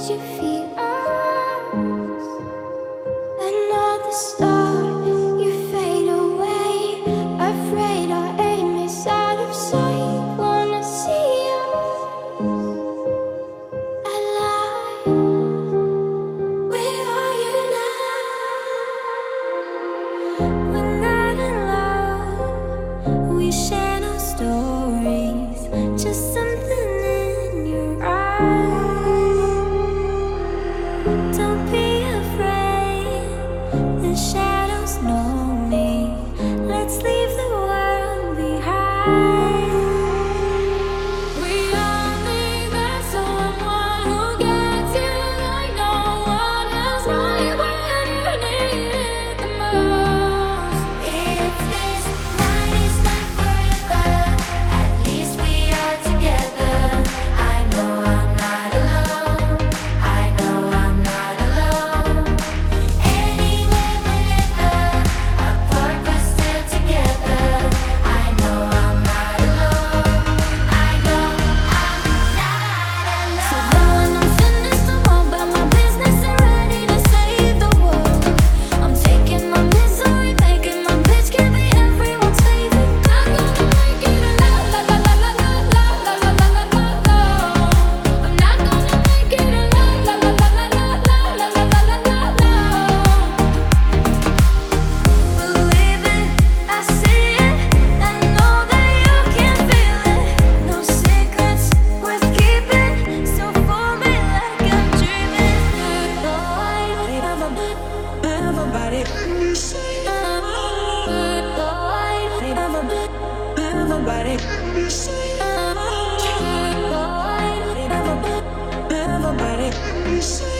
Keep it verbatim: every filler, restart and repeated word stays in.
your feet are. Another star, you fade away. Afraid our aim is out of sight. Wanna see you alive. Where are you now? We're not in love. We share no stories. Just something in your eyes. Don't be afraid. The shadows know me. Let's leave the world behind. We all need that someone who gets you like no one else. Right when you need it the most. If this night is not forever, at least we are together. I know I'm not alone. I know I'm not alone. Anywhere, whenever, apart but still together. I know I'm not alone. I know I'm not alone. So then when I'm finished, I'm all about my business and ready to save the world. I'm taking my misery, making my bitch, give me everyone's favorite. I'm gonna make it a la la la la la la la la la la la la la. I'm not gonna make it a la la la la la la la la la la la la la. Believe it, I see it, I know that you can feel it. No secrets worth keeping, so for me like I'm dreaming. Though I don't have a bit, everybody. Though I don't have a bit, everybody. Though I don't have a bit, everybody.